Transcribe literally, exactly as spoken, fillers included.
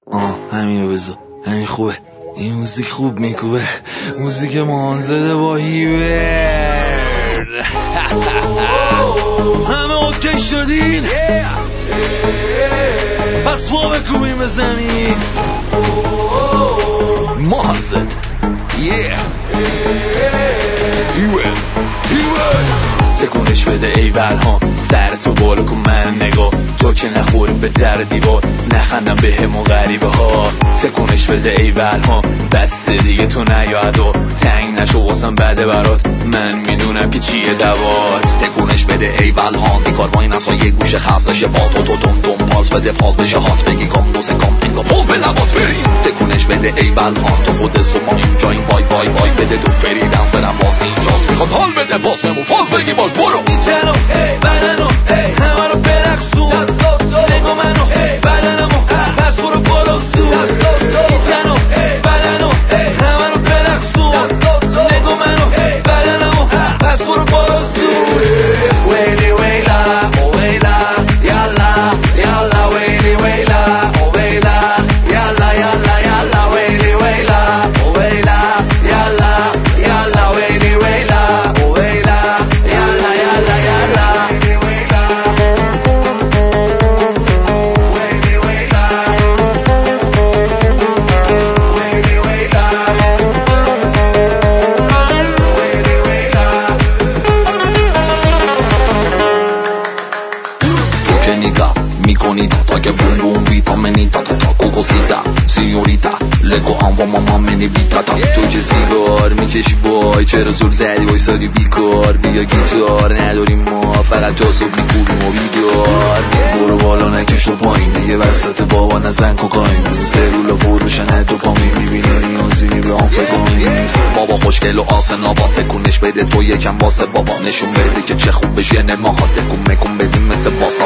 آه همینو بذار، همین خوبه، این موزیک خوب میکوبه، موزیک مانزده با هیبر. همه اوکی شدین؟ پس ما بکوبیم به زمین. مانزد هیبر هیبر. تکونش بده ای ولهام، سرتو بالا کن من نگاه، تو که نخوری به در دیوار، نخندم به همون غریبه ها. تکونش بده ای ولهام، بس دیگه تو نیادا، تنگ نشو واسم بده برات، من میدونم که چیه دوات. تکونش بده ای ولهام، بیکار با این اصلا یه گوشه خست بشه با تو تو تون تون پالس بده فاز بشه هات، بگی کام دوسه کام اینگا پول به لبات بریم. تکونش بده ای ولهام، تو خود سما اینجا این بای بای بای بده تو فریدن سرم باز اینجاست، میخواد حال بده باز بمون فاز بگی باز برو. اینتنو بدنو همه رو برقصون، نگو منو بدنمو پس برو بالا زون. اینتنو بدنو همه رو برقصون، نگو منو بدنمو پس برو بالا زون. ویلی ویلا او ویلا یالا یالا، ویلی ویلا او ویلا یالا یالا یالا، ویلی ویلا او ویلا یالا یالا، ویلی ویلا او ویلا یالا یالا یالا. تو که نگاه میکنی تا که بوم بوم ویتامینی تا تا تا کوکوسیتا سیوريتا لگو هم و ماما منی بیتا تا. تو که سیگار میکشی بای، چرا زور زدی وایسادی بیکار، بیا گیتار نداریم ما، فقط جاسو میکوبیم و بیدار. برو بالا نکش تو پایین دیگه، وسط بابا نزن کوکاین، بزو سرولا پروشنه تو پا میبینی نیازی به هم فکرین. بابا خوشگل و آسنا با تکونش بده تو یکم واسه بابا، نشون بده که چه خوب بشه نماها، تکون مکون بدیم مثل باس